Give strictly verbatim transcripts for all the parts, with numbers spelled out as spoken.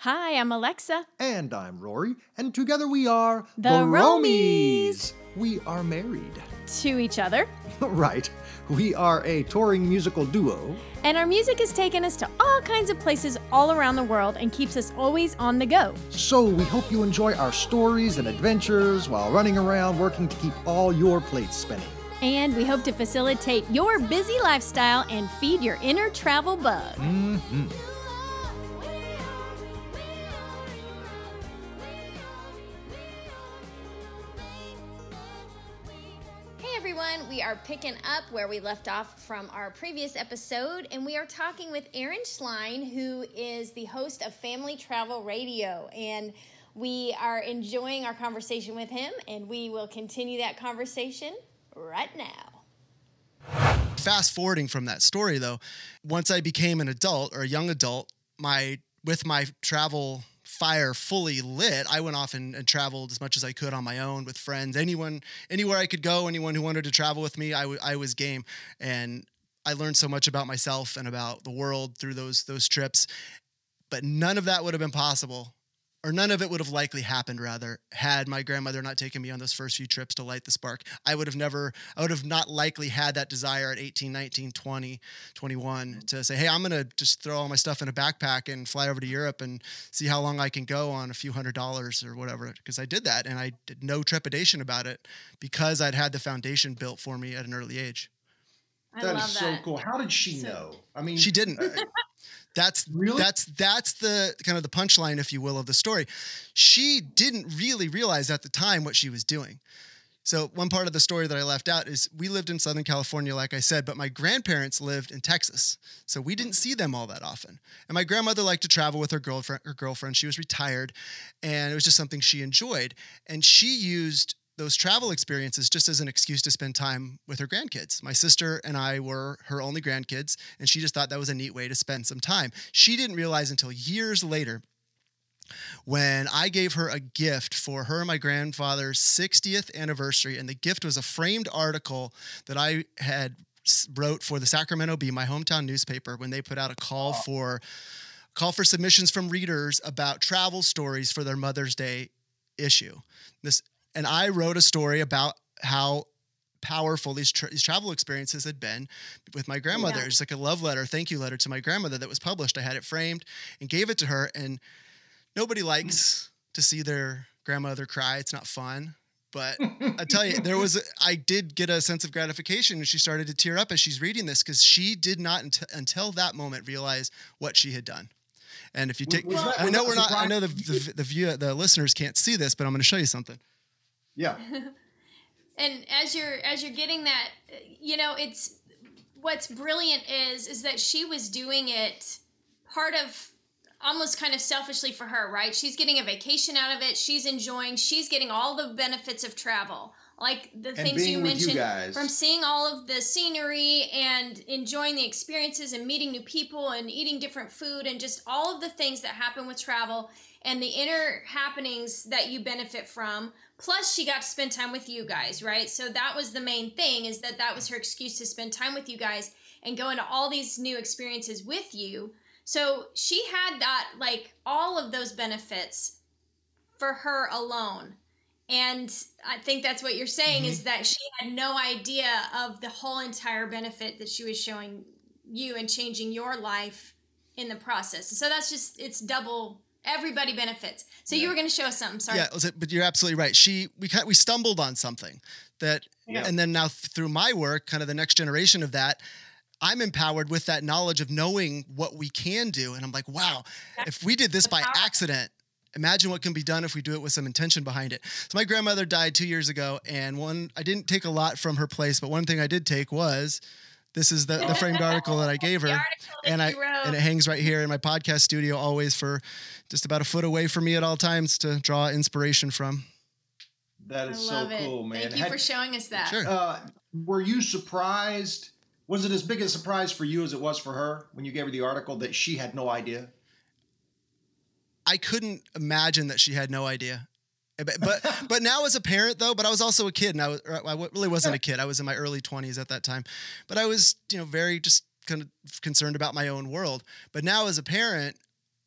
Hi, I'm Alexa. And I'm Rory, and together we are The Romies. We are married. To each other. Right. We are a touring musical duo. And our music has taken us to all kinds of places all around the world and keeps us always on the go. So we hope you enjoy our stories and adventures while running around working to keep all your plates spinning. And we hope to facilitate your busy lifestyle and feed your inner travel bug. Mm-hmm. Everyone, we are picking up where we left off from our previous episode, and we are talking with Aaron Schlein, who is the host of Family Travel Radio, and we are enjoying our conversation with him, and we will continue that conversation right now. Fast forwarding from that story, though, once I became an adult or a young adult, my with my travel fire fully lit, I went off and, and traveled as much as I could on my own with friends. Anyone, anywhere I could go, anyone who wanted to travel with me, I, w- I was game. And I learned so much about myself and about the world through those those trips. But none of that would have been possible, or none of it would have likely happened, rather, had my grandmother not taken me on those first few trips to light the spark. I would have never, I would have not likely had that desire at eighteen, nineteen, twenty, twenty-one to say, hey, I'm going to just throw all my stuff in a backpack and fly over to Europe and see how long I can go on a few hundred dollars or whatever. Because I did that, and I did no trepidation about it because I'd had the foundation built for me at an early age. I That love is that. so cool. How did she So- know? I mean, She didn't. That's Really? that's that's the kind of the punchline, if you will, of the story. She didn't really realize at the time what she was doing. So one part of the story that I left out is we lived in Southern California, like I said, but my grandparents lived in Texas. So we didn't see them all that often. And my grandmother liked to travel with her girlfriend, her girlfriend. She was retired, and it was just something she enjoyed. And she used those travel experiences just as an excuse to spend time with her grandkids. My sister and I were her only grandkids, and she just thought that was a neat way to spend some time. She didn't realize until years later, when I gave her a gift for her and my grandfather's sixtieth anniversary, and the gift was a framed article that I had wrote for the Sacramento Bee, my hometown newspaper, when they put out a call for call for submissions from readers about travel stories for their Mother's Day issue. This And I wrote a story about how powerful these, tra- these travel experiences had been with my grandmother. Yeah. It's like a love letter, thank you letter to my grandmother that was published. I had it framed and gave it to her. And nobody likes to see their grandmother cry. It's not fun. But I tell you, there was, a, I did get a sense of gratification when she started to tear up as she's reading this, because she did not unt- until that moment realize what she had done. And if you take, Was that- I was know that we're not, I surprise- know the, the, the view, the listeners can't see this, but I'm going to show you something. yeah. And as you're as you're getting that, you know, it's what's brilliant is is that she was doing it part of almost kind of selfishly for her, right? She's getting a vacation out of it. She's enjoying. She's getting all the benefits of travel, like the things being you with you mentioned, guys. from seeing all of the scenery and enjoying the experiences and meeting new people and eating different food and just all of the things that happen with travel and the inner happenings that you benefit from. Plus, she got to spend time with you guys, right? So that was the main thing, is that that was her excuse to spend time with you guys and go into all these new experiences with you. So she had that, like, all of those benefits for her alone. And I think that's what you're saying, mm-hmm. is that she had no idea of the whole entire benefit that she was showing you and changing your life in the process. So that's just, it's double. Everybody benefits. So yeah. You were going to show us something. Sorry. Yeah, but you're absolutely right. She we we stumbled on something that, yeah. and then now through my work, kind of the next generation of that, I'm empowered with that knowledge of knowing what we can do. And I'm like, wow, if we did this by accident, imagine what can be done if we do it with some intention behind it. So my grandmother died two years ago, and one I didn't take a lot from her place, but one thing I did take was. This is the, the framed article that I gave her, and I and it hangs right here in my podcast studio, always for just about a foot away from me at all times to draw inspiration from. That is I love so it. cool, man. Thank you Had, for showing us that. Sure. Uh, were you surprised? Was it as big a surprise for you as it was for her when you gave her the article that she had no idea? I couldn't imagine that she had no idea. But but, but now as a parent, though, but I was also a kid, and I, was, I really wasn't a kid. I was in my early twenties at that time. But I was, you know, very just kind of concerned about my own world. But now as a parent,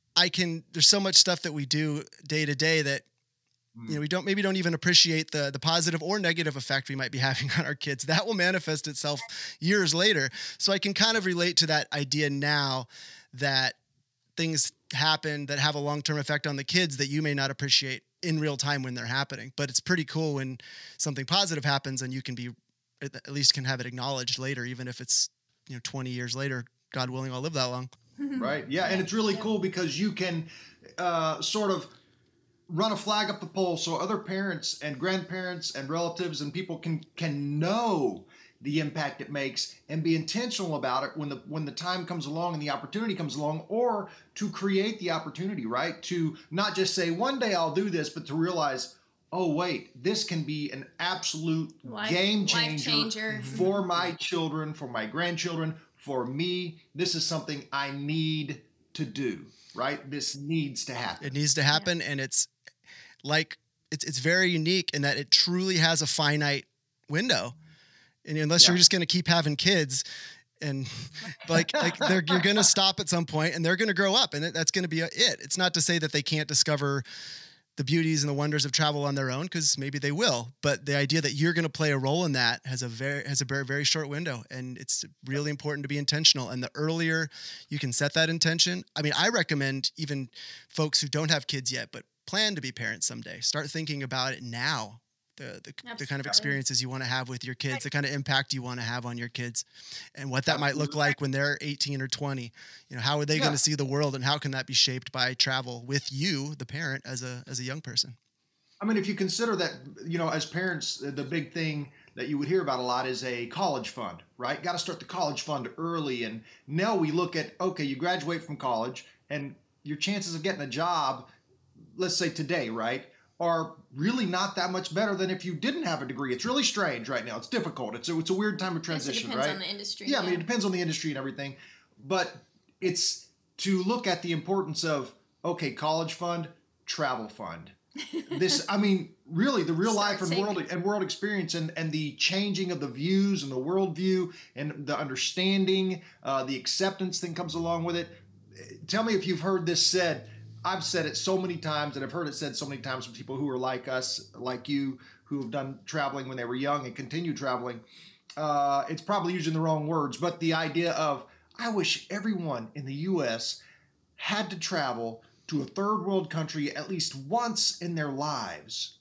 I can, there's so much stuff that we do day to day that, you know, we don't, maybe don't even appreciate the the positive or negative effect we might be having on our kids. That will manifest itself years later. So I can kind of relate to that idea now that things happen that have a long-term effect on the kids that you may not appreciate in real time when they're happening. But it's pretty cool when something positive happens and you can be, at least can have it acknowledged later, even if it's, you know, twenty years later, God willing, I'll live that long. Right. Yeah. And it's really cool because you can uh, sort of run a flag up the pole so other parents and grandparents and relatives and people can can know the impact it makes and be intentional about it when the when the time comes along and the opportunity comes along, or to create the opportunity, right? To not just say one day I'll do this, but to realize, oh wait, this can be an absolute Life- game life changer, changer. for my children, for my grandchildren, for me. This is something I need to do, right? This needs to happen. It needs to happen. And it's like, it's, it's very unique in that it truly has a finite window. And unless Yeah. you're just going to keep having kids and like, like they're, you're going to stop at some point and they're going to grow up, and that's going to be it. It's not to say that they can't discover the beauties and the wonders of travel on their own, because maybe they will, but the idea that you're going to play a role in that has a very, has a very, very short window, and it's really important to be intentional. And the earlier you can set that intention, I mean, I recommend even folks who don't have kids yet, but plan to be parents someday, start thinking about it now. The, the, the kind of experiences you want to have with your kids, the kind of impact you want to have on your kids, and what that might look like when they're eighteen or twenty. You know, how are they Yeah. going to see the world, and how can that be shaped by travel with you, the parent, as a as a young person? I mean, if you consider that, you know, as parents, the big thing that you would hear about a lot is a college fund, right? Got to start the college fund early. And now we look at, okay, you graduate from college and your chances of getting a job, let's say today, right, are really not that much better than if you didn't have a degree. It's really strange right now. It's difficult. It's a, it's a weird time of transition, It depends right? on the industry. Yeah, I mean, it depends on the industry and everything. But it's to look at the importance of, okay, college fund, travel fund. This, I mean, really the real Start life and saving. world and world experience, and, and the changing of the views and the worldview and the understanding, uh, the acceptance that comes along with it. Tell me if you've heard this said. I've said it so many times, and I've heard it said so many times from people who are like us, like you, who have done traveling when they were young and continue traveling. Uh, it's probably using the wrong words, but the idea of, I wish everyone in the U S had to travel to a third world country at least once in their lives,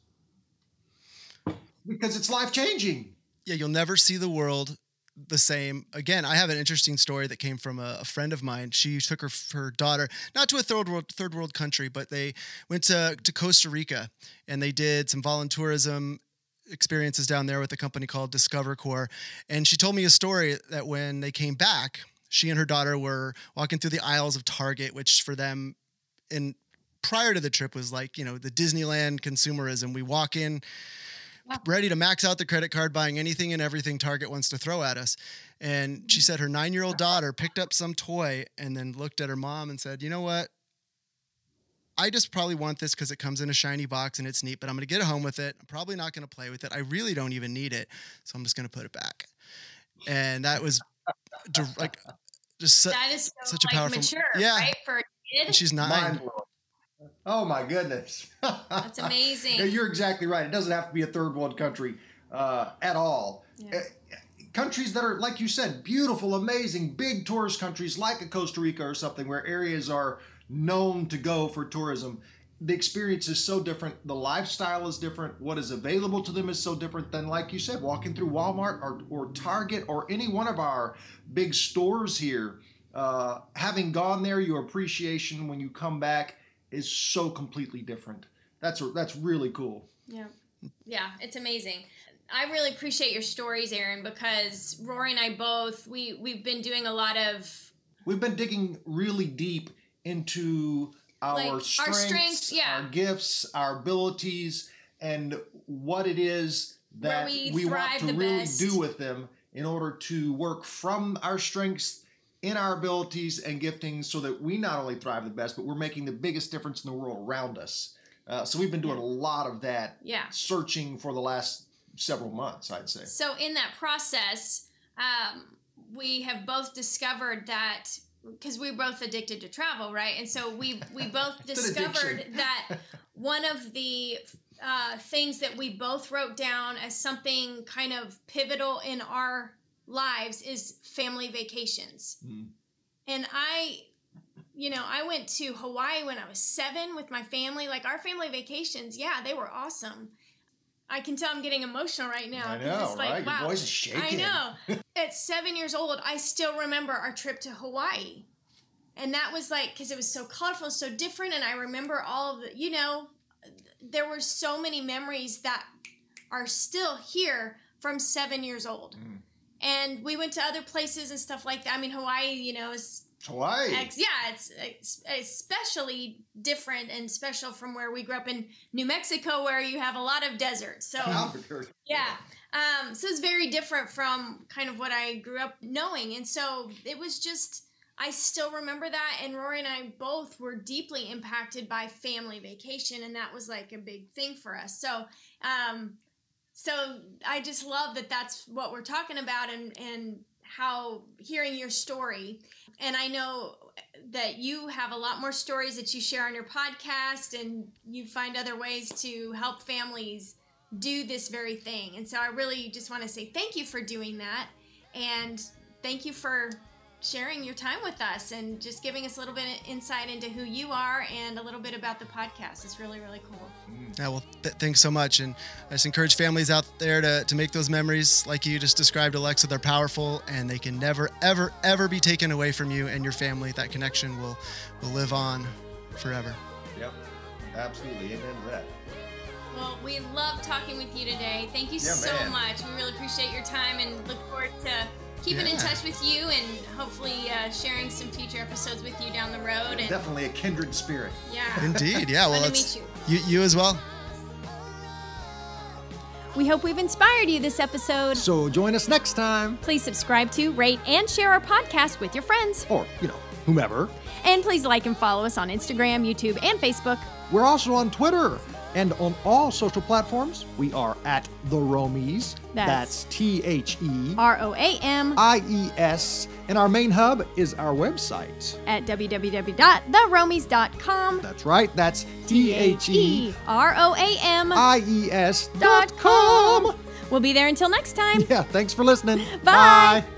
because it's life changing. Yeah, you'll never see the world the same again. I have an interesting story that came from a, a friend of mine. She took her her daughter not to a third world third world country, but they went to to Costa Rica, and they did some voluntourism experiences down there with a company called Discover Corps. And she told me a story that when they came back, she and her daughter were walking through the aisles of Target, which for them in prior to the trip was like, you know, the Disneyland consumerism. We walk in ready to max out the credit card, buying anything and everything Target wants to throw at us. And she said her nine-year-old daughter picked up some toy and then looked at her mom and said, you know what? I just probably want this because it comes in a shiny box and it's neat, but I'm going to get home with it. I'm probably not going to play with it. I really don't even need it. So I'm just going to put it back. And that was like just su- That is so, such a like, powerful, mature, yeah. right? For a kid. And she's nine. Mind-blowing. Oh my goodness. That's amazing. Yeah, you're exactly right. It doesn't have to be a third world country uh, at all. Yeah. Uh, countries that are, like you said, beautiful, amazing, big tourist countries like a Costa Rica or something, where areas are known to go for tourism. The experience is so different. The lifestyle is different. What is available to them is so different than, like you said, walking through Walmart or, or Target or any one of our big stores here. Uh, having gone there, your appreciation when you come back is so completely different. That's that's really cool. Yeah. Yeah, it's amazing. I really appreciate your stories, Aaron, because Rory and I both, we, we've been doing a lot of... We've been digging really deep into our, Like, our strengths, strengths, yeah. our gifts, our abilities, and what it is that Where we we want thrive to the really best. do with them in order to work from our strengths in our abilities and giftings, so that we not only thrive the best, but we're making the biggest difference in the world around us. Uh, so we've been doing a lot of that, Yeah. searching for the last several months, I'd say. So in that process, um, we have both discovered that because we were both addicted to travel, right? And so we we both It's an discovered addiction. that one of the uh, things that we both wrote down as something kind of pivotal in our lives is family vacations. Mm. And I, you know, I went to Hawaii when I was seven with my family. Like our family vacations, yeah, they were awesome. I can tell I'm getting emotional right now. I 'cause know, it's like, right? Your wow, voice is shaking. I know. At seven years old, I still remember our trip to Hawaii. And that was like, because it was so colorful, so different. And I remember all of the, you know, there were so many memories that are still here from seven years old. Mm. And we went to other places and stuff like that. I mean, Hawaii, you know, is Hawaii. Ex- yeah, it's, it's especially different and special from where we grew up in New Mexico, where you have a lot of desert. So Albuquerque. yeah, um, so it's very different from kind of what I grew up knowing, and so it was just. I still remember that, and Rory and I both were deeply impacted by family vacation, and that was like a big thing for us. So, um, so I just love that that's what we're talking about, and and how hearing your story. And I know that you have a lot more stories that you share on your podcast, and you find other ways to help families do this very thing. And so I really just want to say thank you for doing that, and thank you for sharing your time with us and just giving us a little bit of insight into who you are and a little bit about the podcast. It's really, really cool. Yeah, well, th- thanks so much. And I just encourage families out there to, to make those memories like you just described, Alexa. They're powerful, and they can never, ever, ever be taken away from you and your family. That connection will, will live on forever. Yep. Absolutely. Amen to that. Well, we love talking with you today. Thank you Yeah, so man. much. We really appreciate your time and look forward to keeping in Yeah. touch with you and hopefully uh, sharing some future episodes with you down the road. And Definitely a kindred spirit. yeah, Indeed. Yeah. Well, Fun to that's meet you, you as well. We hope we've inspired you this episode. So join us next time. Please subscribe to, rate, and share our podcast with your friends. Or, you know, whomever. And please like and follow us on Instagram, YouTube, and Facebook. We're also on Twitter and on all social platforms. We are at The Romies. That's- That's T H E R O A M I E S. And our main hub is our website. at w w w dot the romies dot com. That's right. That's T H E R O A M I E S dot dot com. We'll be there until next time. Yeah, thanks for listening. Bye. Bye.